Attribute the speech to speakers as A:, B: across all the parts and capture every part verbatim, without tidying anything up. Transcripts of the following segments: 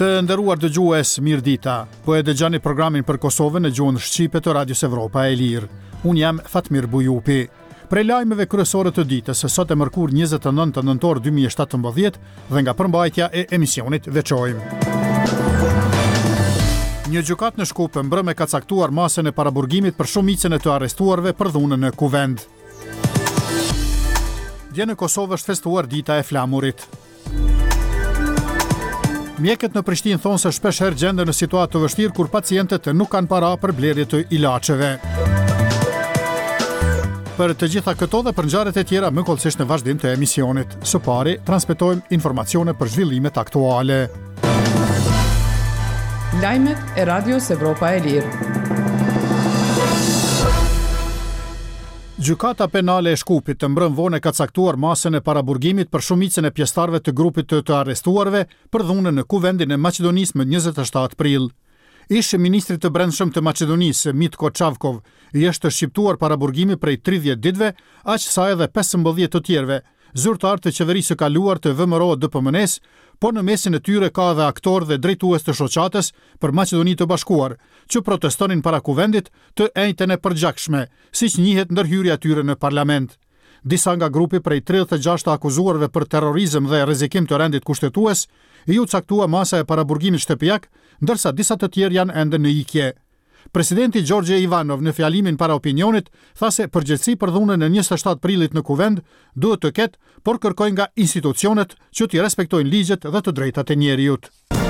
A: Të nderuar dëgjues, mirëdita. Po e dëgjoni programin për Kosovën në gjuhën shqipe të Radios Evropa e Lirë. Unë jam Fatmir Bujupi. Prej lajmeve kryesore të ditës, sot e mërkur njëzet e nëntë nëntor dy mijë e shtatëmbëdhjetë dhe nga përmbajtja e emisionit veçojmë. Një gjykat në Shkup mbrëmë ka caktuar masën e paraburgimit për shumicën e të arrestuarve për dhunën në kuvend. Dje në Kosovë është festuar dita e flamurit. Mjekët në Prishtinë thonë se shpesh herë gjenden në situatë të vështirë kur pacientët nuk kanë para për blerje të ilaçeve. Për të gjitha këto dhe për ngjarjet e tjera më kollësisht në vazhdim të emisionit. Së pari, transmetojmë informacione për zhvillimet aktuale.
B: Lajmet e Radios Evropa e Lirë.
A: Gjykata penale e Shkupit të mbrëm vonë ka caktuar masën e paraburgimit për shumicën e pjesëtarëve të grupit të të arrestuarve për dhunën në kuvendin e Maqedonisë më njëzet e shtatë prill. Ish ministri të brendshëm të Maqedonisë, Mitko Çavkov, i është shqiptuar paraburgimi prej tridhjetë ditëve, aq sa edhe pesëmbëdhjetë të tjerëve, zyrtar të qeverisë së kaluar të V M R O D P M N-s, po në mesin e tyre ka edhe aktor dhe drejtues të shoqatës për Maqedoni të Bashkuar, që protestonin para kuvendit të enjtën e përgjakshme, siç njihet ndërhyrja e tyre në parlament. Disa nga grupi prej tridhjetë e gjashtë të akuzuarve për terrorizëm dhe rrezikim të rendit kushtetues, i u caktua masa e paraburgimit shtëpiak, ndërsa disa të tjerë janë ende në ikje. Presidenti Gjorgje Ivanov në fjalimin para opinionit tha se përgjegjësi për dhunën e njëzet e shtatë prillit në kuvend duhet të ketë, por kërkoi nga institucionet që t'i respektojnë ligjet dhe të drejtat e njerëzit.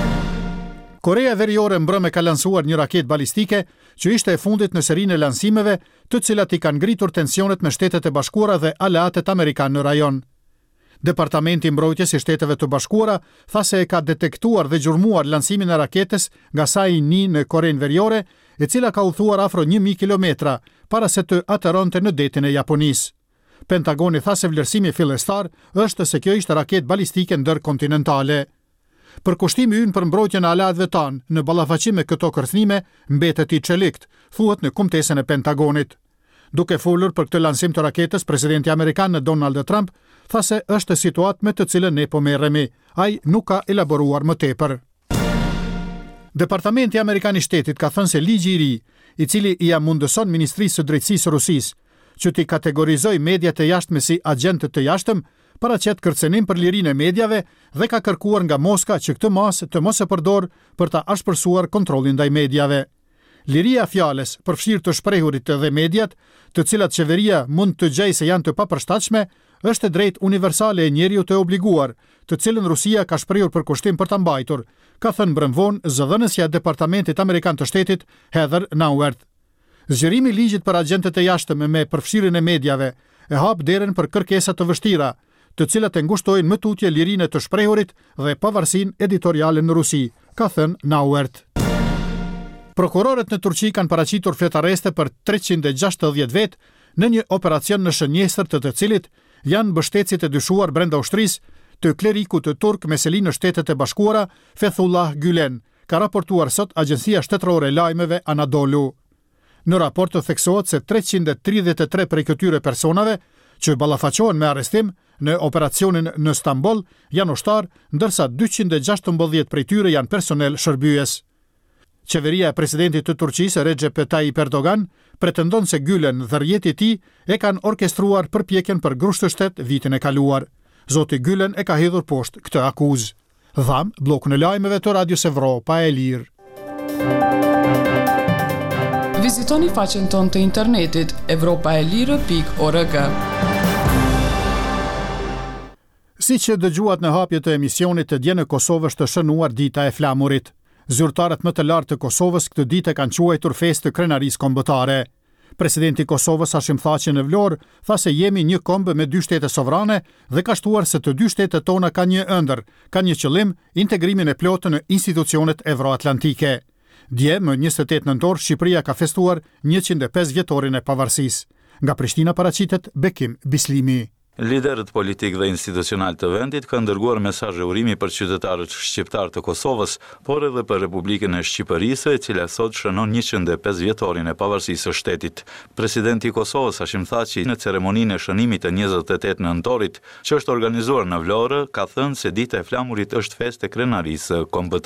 A: Korea Veriore mbrëmë ka lansuar një raketë balistike që ishte e fundit në serinë e lansimeve, të cilat i kanë ngritur tensionet me Shtetet e Bashkuara dhe aleatët amerikanë në rajon. Departamenti i Mbrojtjes i Shteteve të Bashkuara tha se e ka detektuar dhe gjurmuar lansimin e raketës nga Saini në Korenë Veriore, e cila ka udhëtuar afro një mijë kilometra para se të aterronte në detin e Japonisë. Pentagoni tha se vlerësimi fillestar është se kjo ishte raketë balistike ndërkontinentale. Përkushtimi ynë për mbrojtjen e aleatëve tanë në ballafaqim me këto kërcënime mbetet i çelikt, thuhet në kumtesën e Pentagonit. Duke folur për këtë lansim të raketës, presidenti amerikan Donald Trump tha se është situatë me të cilën ne po merremi. Ai nuk ka elaboruar më tepër. Departamenti Amerikan i Shtetit ka thënë se ligji i ri, i cili ia mundëson Ministrisë së Drejtësisë së Rusisë që t'i kategorizojë mediat e jashtme si agjentë të jashtëm, paraqet kërcënim për lirinë e mediave dhe ka kërkuar nga Moska që këtë masë të mos e përdor për ta ashpërsuar kontrollin ndaj mediave. Liria fjalës, përfshirë të shprehurit dhe mediat, të cilat qeveria mund të gjejë se janë të papërshtatshme, është drejt universale e njeriut të obliguar, të cilën Rusia ka shprehur për kushtim për ta mbajtur, ka thënë brëmvon zëdhënësja e Departamentit Amerikan të Shtetit Heather Nauert. Zgjerimi i ligjit për agjentët e jashtëm me përfshirjen e mediave e hap derën për kërkesa të vështira, të cilat e ngushtojnë më tutje lirinë e të shprehurit dhe pavarësinë editoriale në Rusi, ka thënë Nauert. Prokurorët në Turqi kanë paraqitur fletareste për treqind e gjashtëdhjetë vet në një operacion në shënjestër të të cilit janë mbështetësit e dyshuar brenda ushtrisë të klerikut të turk me seli në Shtetet e Bashkuara, Fethullah Gülen, ka raportuar sot Agjencia Shtetërore e Lajmeve Anadolu. Në raport të theksohet se treqind e tridhjetë e tre prej këtyre personave që ballafaqohen me arrestim në operacionin në Stamboll janë ushtar, ndërsa dyqind e gjashtëmbëdhjetë prej tyre janë personel shërbyes. Qeveria e presidentit të Turqisë, Recep Tayyip Erdogan, pretendon se Gülen dhe rrjeti i tij e kanë orkestruar përpjekjen për grusht të shtet vitin e kaluar. Zoti Gülen e ka hedhur poshtë këtë akuzë. Dham, bllokun e lajmeve të Radios Evropa e Lirë.
B: Vizitoni faqen tonë të internetit evropaelire pikë org.
A: Siç e dëgjuat në hapje të emisionit, të dje në Kosovë është shënuar dita e flamurit. Zyrtarët më të lartë të Kosovës këtë ditë kanë quajtur festë të krenarisë kombëtare. Presidenti i Kosovës Hashim Thaçi në Vlorë tha se jemi një kombë me dy shtete sovrane dhe ka shtuar se të dy shtetet tona kanë një ëndër, kanë një qëllim, integrimin e plotë në institucionet evroatlantike. Dje, më njëzet e tetë nëntor, Shqipëria ka festuar njëqind e pesë vjetorin e pavarësisë. Nga Prishtina paraqitet Bekim Bislimi.
C: Liderët politik dhe institucional të vendit kanë dërguar mesazhe urimi për qytetarët shqiptar të Kosovës, por edhe për Republikën e Shqipërisë, e cila sot shënon njëqind e pesë vjetorin e pavarësisë së shtetit. Presidenti i Kosovës Hashim Thaçi në ceremoninë e shënimit të njëzet e tetë nëntorit, që është organizuar në Vlorë, ka thënë se dita e flamurit është festë e krenarisë kombëtare.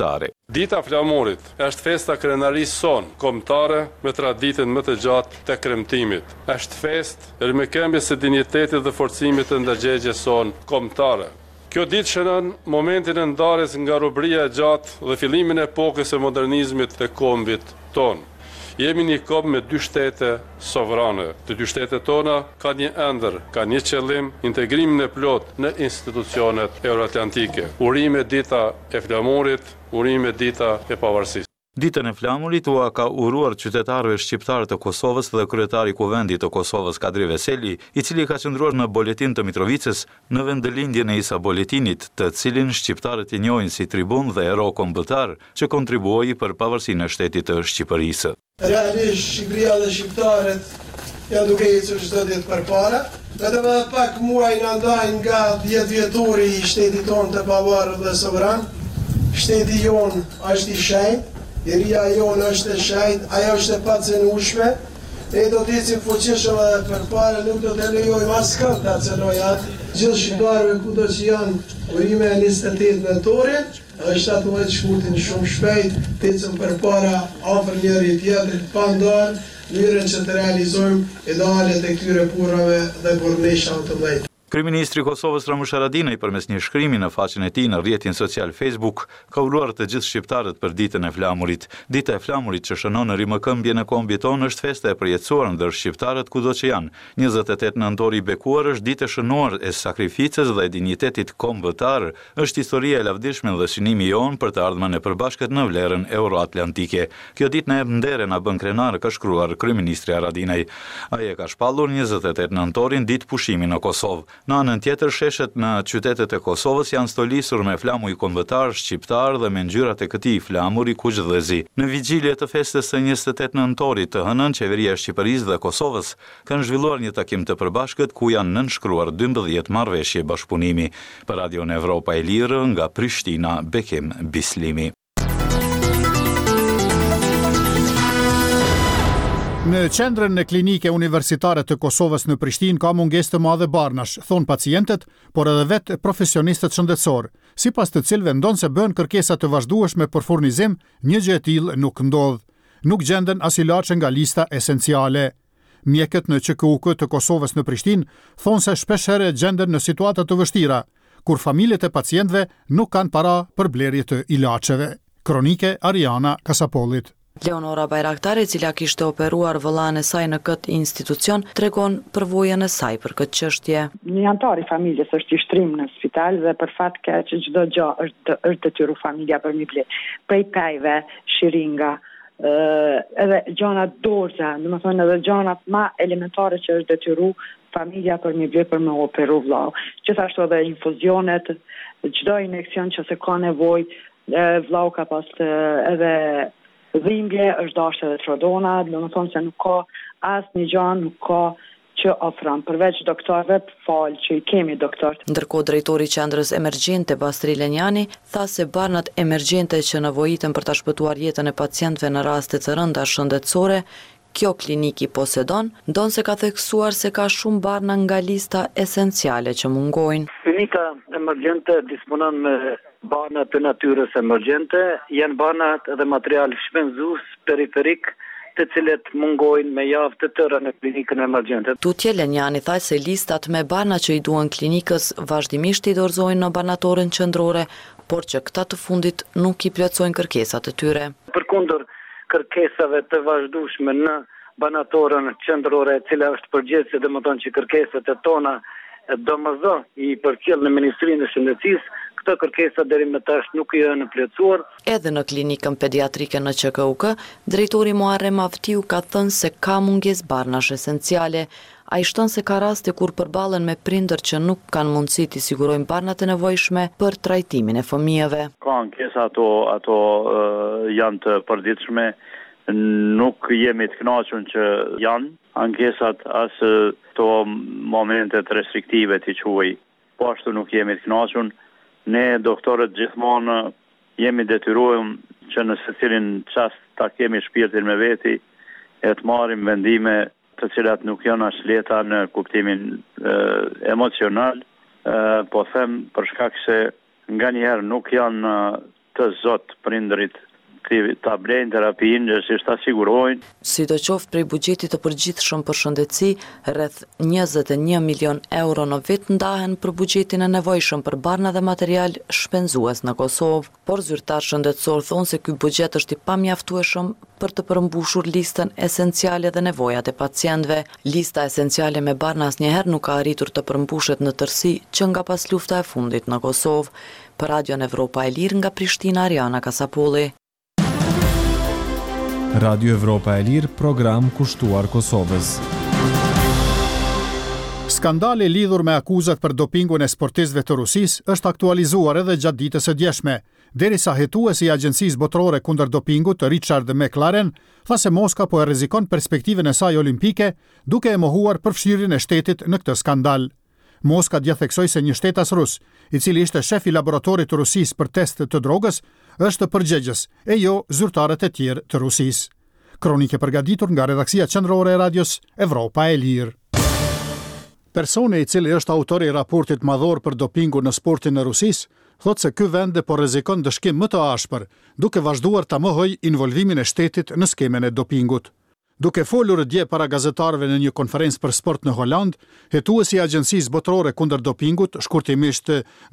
D: Dita Flamurit është festa krenarisë son, kombëtare me traditën më të gjatë të kremtimit. Është festë rikëmbjes së dinjitetit dhe forcimit të ndërgjegjes son kombëtare. Kjo ditë shënon momentin e ndarjes nga robëria e gjatë dhe fillimin e epokës së modernizmit të kombit ton. Jemi një kombë me dy shtete sovrane. Të dy shtetet tona ka një ëndër, ka një qëllim, integrimin e plot në institucionet euroatlantike. Urime dita e Flamurit, urime dita e pavarësisë.
C: Ditën e Flamurit ua ka uruar qytetarëve shqiptarë të Kosovës dhe kryetari i Kuvendit të Kosovës Kadri Veseli, i cili ka qëndruar në Boletin të Mitrovicës në vendëlindjen e Isa Boletinit, të cilin shqiptarët i njohin si tribun dhe hero kombëtar që kontribuoi për pavarësinë e shtetit të Shqipërisë.
E: Realisht Shqipëria dhe shqiptarët janë duke ecur çdo ditë përpara. Vetëm edhe pak muaj na ndajnë nga dhjetë vjetori i shtetit tonë të pavarur dhe sovran. Shteti jonë është i shenjtë. Liria jonë është e shenjtë, ajo është e pacenueshme. Ne do të ecim fuqishëm edhe përpara, nuk do të lejojmë askënd ta cenojë atë. Gjithë shqiptarëve kudo që janë, urime e njëzet e tetë nëntorit, është ato e shkurtin shumë shpejt, të ecim përpara afër njëri tjetrit, pa ndarë, mënyrën që të realizojmë idealet e këtyre punëve dhe burrneshave të mëdha.
C: Kryeministri i Kosovës Ramush Haradinaj përmes një shkrimi në faqen e tij në rrjetin social Facebook ka uruar të gjithë shqiptarët për ditën e Flamurit. Dita e Flamurit që shënon rimëkëmbjen e kombit tonë është festa e përjetësuar ndër shqiptarët kudo që janë. njëzet e tetë nëntor i bekuar është ditë e shënuar e sakrificës dhe e dinjitetit kombëtar, është historia e lavdishme dhe synimi jon për të ardhmen e përbashkët në vlerën euroatlantike. Kjo ditë na jep ndere na bën krenar, ka shkruar kryeministri Haradinaj. Ai e ka shpallur njëzet e tetë nëntorin ditë pushimi në Kosovë. Në anën tjetër, sheshet në qytetet e Kosovës janë stolisur me flamuj kombëtar, shqiptar dhe me ngjyrat e këtij flamuri kuqdhëzi. Në vigjilje të festës së njëzet e tetë nëntorit të hënën, qeveria e Shqipërisë dhe Kosovës kanë zhvilluar një takim të përbashkët ku janë nënshkruar dymbëdhjetë marrëveshje bashkëpunimi. Për Radion Evropa e Lirë, nga Prishtina, Bekim Bislimi.
A: Në qendrën e klinike universitare të Kosovës në Prishtinë ka mungesë të madhe barnash, thon pacientët, por edhe vetë profesionistët shëndetësor, sipas të cilëve ndonse bën kërkesa të vazhdueshme për furnizim, një gjë e tillë nuk ndodh. Nuk gjenden as ilaçe nga lista esenciale. Mjekët në Q K U K të Kosovës në Prishtinë thonë se shpesh herë gjenden në situata të vështira, kur familjet e pacientëve nuk kanë para për blerje të ilaçeve. Kronike Ariana Kasapollit.
F: Leonora Bajraktari, cila kishte operuar vëllain e saj në këtë institucion, tregon përvojën e saj për këtë çështje.
G: Një antar i familjes është i shtrim në spital dhe për fat keq që çdo gjë është është detyru familja për mi ble. Prej pejve, shiringa, ë edhe gjanat dorza, domethënë edhe gjanat më elementare që është detyru familja për mi ble për me operu vllau. Gjithashtu edhe infuzionet, çdo injekcion që se ka nevojë, vllau ka pas edhe dhimbje, është dashur edhe trodona, do të thonë se nuk ka asnjë gjë, nuk ka që ofron përveç doktorëve fal që i kemi doktor.
F: Ndërkohë drejtori i qendrës emergjente Bastri Lenjani tha se barnat emergjente që nevojiten për ta shpëtuar jetën e pacientëve në raste të rënda shëndetësore, kjo klinik i posedon, ndonse ka theksuar se ka shumë barna nga lista esenciale që mungojnë.
H: Klinika emergjente disponon me barna të natyrës emergjente, janë barnat dhe material shpenzues periferik të cilët mungojnë me javë të tëra në klinikën emergjente.
F: Tutje Lenjani tha se listat me barna që i duan klinikës vazhdimisht i dorëzojnë në banatorën qendrore, por që këta të fundit nuk i plotësojnë kërkesat e tyre.
H: Përkundër kërkesave të vazhdueshme në banatorën qendrore, e cila është përgjegjëse, domethënë që kërkesat e tona domosdo i përcjell në Ministrinë e Shëndetësisë, këto kërkesa deri më tash nuk janë plotësuar.
F: Edhe në klinikën pediatrike në Q K U K, drejtori Muharrem Avtiu ka thënë se ka mungesë barnash esenciale. Ai shton se ka raste kur përballen me prindër që nuk kanë mundësi të sigurojnë barnat e nevojshme për trajtimin e fëmijëve.
I: Ka ankesa ato ato uh, janë të përditshme, nuk jemi të kënaqur që janë ankesat as to momentet restriktive të quaj. Po ashtu nuk jemi të kënaqur. Ne doktorët gjithmonë jemi detyruar që në secilin çast ta kemi shpirtin me veti e të marrim vendime të cilat nuk janë as lehta në kuptimin e, emocional, e, po them për shkak se nganjëherë nuk janë të zot prindërit ta blejnë terapinë, gjërësisht ta sigurojnë.
F: Sidoqoftë prej buxhetit të përgjithshëm për shëndetësi, rreth njëzet e një milion euro në vit ndahen për buxhetin e nevojshëm për barna dhe material shpenzues në Kosovë, por zyrtar shëndetësor thonë se ky buxhet është i pamjaftueshëm për të përmbushur listën esenciale dhe nevojat e pacientëve. Lista esenciale me barna asnjëherë nuk ka arritur të përmbushet në tërësi që nga pas lufta e fundit në Kosovë. Për Radion Evropa e Lirë nga Prishtina, Ariana Kasapolli.
J: Radio Evropa e Lirë, program kushtuar Kosovës.
A: Skandali lidhur me akuzat për dopingun e sportistëve të Rusisë është aktualizuar edhe gjatë ditës së djeshme, derisa hetuesi i Agjencisë Botërore kundër dopingut, Richard McLaren, tha se Moska po e rrezikon perspektivën e saj olimpike, duke e mohuar përfshirjen e shtetit në këtë skandal. Moska dje theksoi se një shtetas rus, i cili ishte shef i laboratorit të Rusisë për test të drogës, është përgjegjës, e jo zyrtarët e tjerë të Rusisë. Kronike përgatitur nga redaksia qendrore e radios Evropa e Lirë. Personi i cili është autori i raportit madhor për dopingun në sportin në Rusisë, thotë se ky vend po rrezikon dëshkim më të ashpër, duke vazhduar ta mohojë involvimin e shtetit në skemën e dopingut. Duke folur dje para gazetarëve në një konferencë për sport në Holand, hetuesi i Agjencisë Botërore kundër dopingut, shkurtimisht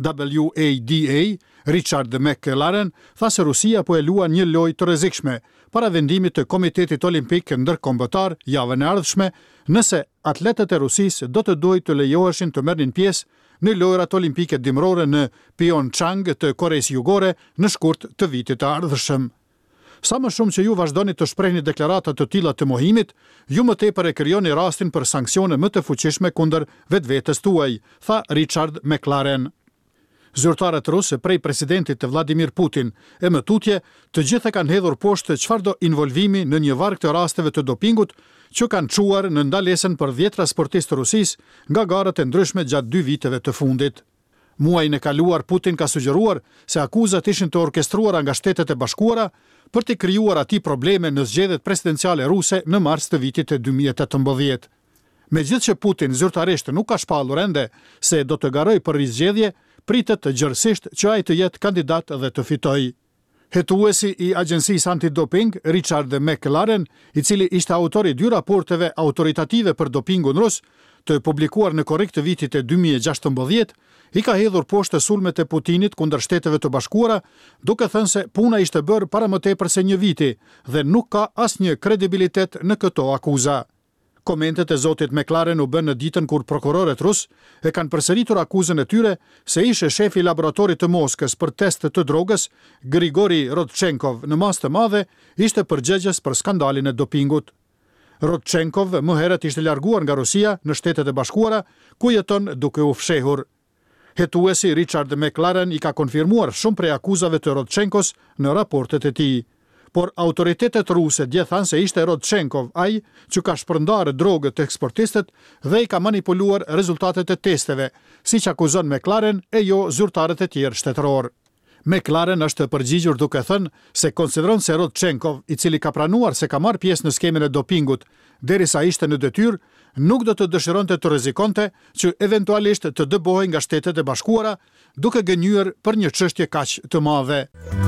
A: W A D A, Richard McLaren, tha se Rusia po e luan një lojë të rrezikshme para vendimit të Komitetit Olimpik Ndërkombëtar javën e ardhshme, nëse atletët e Rusisë do të duhet të lejoheshin të merrnin pjesë në lojrat olimpike dimrore në Pyeongchang të Koreas Jugore në shkurt të vitit të ardhshëm. Sa më shumë që ju vazhdoni të shprehni deklarata të tilla të mohimit, ju më tepër e krijoni rastin për sanksione më të fuqishme kundër vetvetes tuaj, tha Richard McLaren. Zyrtarët rusë prej presidentit të Vladimir Putin e më tutje, të gjithë kanë hedhur poshtë çfarëdo involvimi në një varg të rasteve të dopingut që kanë çuar në ndalesën për dhjetra sportistë rusisë nga garat e ndryshme gjatë dy viteve të fundit. Muajin e kaluar Putin ka sugjeruar se akuzat ishin të orkestruara nga Shtetet e Bashkuara për të krijuar atij probleme në zgjedhjet presidenciale ruse në mars të vitit të dy mijë e tetëmbëdhjetë. Megjithëse Putin zyrtarisht nuk ka shpallur ende se do të garojë për rizgjedhje, pritet të gjërësisht që ai të jetë kandidat dhe të fitojë. Hetuesi i Agjencisë Antidoping, Richard McLaren, i cili ishte autori dy raporteve autoritative për dopingun rus, të publikuar në korrik të vitit e dy mijë e gjashtëmbëdhjetë, i ka hedhur poshtë sulmet e Putinit kundër Shteteve të Bashkuara, duke thënë se puna ishte bërë para më tepër se një viti dhe nuk ka asnjë kredibilitet në këto akuza. Komentet e zotit McLaren u bën në ditën kur prokurorët rus e kanë përsëritur akuzën e tyre se ishte shefi i laboratorit të Moskës për test të drogës, Grigori Rodchenkov, në masë të madhe ishte përgjegjës për skandalin e dopingut. Rodchenkov më herët ishte larguar nga Rusia në Shtetet e Bashkuara, ku jeton duke u fshehur. Hetuesi Richard McLaren i ka konfirmuar shumë prej akuzave të Rodchenkos në raportet e tij. Por autoritetet ruse dje thanë se ishte Rodchenkov ai që ka shpërndarë drogët të eksportistët dhe i ka manipuluar rezultatet e testeve, siç akuzon McLaren e jo zyrtarët e tjerë shtetëror. McLaren është përgjigjur duke thënë se konsideron se Rodchenkov, i cili ka pranuar se ka marrë pjesë në skemën e dopingut, derisa ishte në detyrë, nuk do të dëshironte të rrezikonte që eventualisht të dëbohej nga Shtetet e Bashkuara, duke gënjur për një çështje kaq të madhe.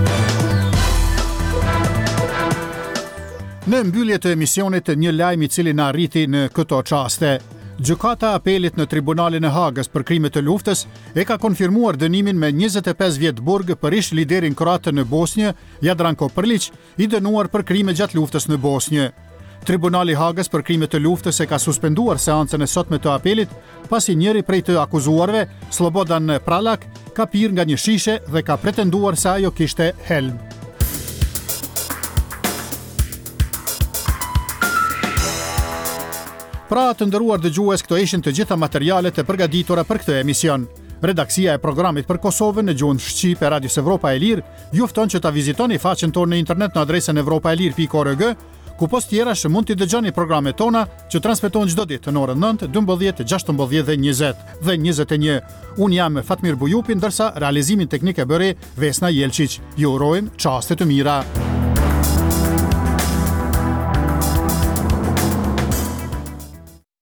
A: Në mbyllje të emisionit një lajm i cili na arriti në këto çaste. Gjykata apelit në Tribunalin e Hagës për krime të luftës e ka konfirmuar dënimin me njëzet e pesë vjet burg për ish liderin kroat në Bosnjë, Jadranko Prlić, i dënuar për krime gjatë luftës në Bosnjë. Tribunali i Hagës për krime të luftës e ka suspenduar seancën e sotme të apelit, pasi njëri prej të akuzuarve, Slobodan Pralak, ka pirë nga një shishe dhe ka pretenduar se ajo kishte helm. Pra të nderuar dëgjues, këto ishin të gjitha materialet e përgatitura për këtë emision. Redaksia e programit për Kosovën në gjuhën shqipe e Radios Evropa e Lirë ju fton që ta vizitoni faqen tonë në internet në adresën evropaelir pikë org, ku post tjera që mund t'i dëgjoni programet tona që transmetohen çdo ditë në orën nëntë, dymbëdhjetë, gjashtëmbëdhjetë dhe njëzet dhe njëzet e një. Unë jam Fatmir Bujupi, ndërsa realizimin teknik e bëri Vesna Jelčić. Ju urojmë çaste të mira.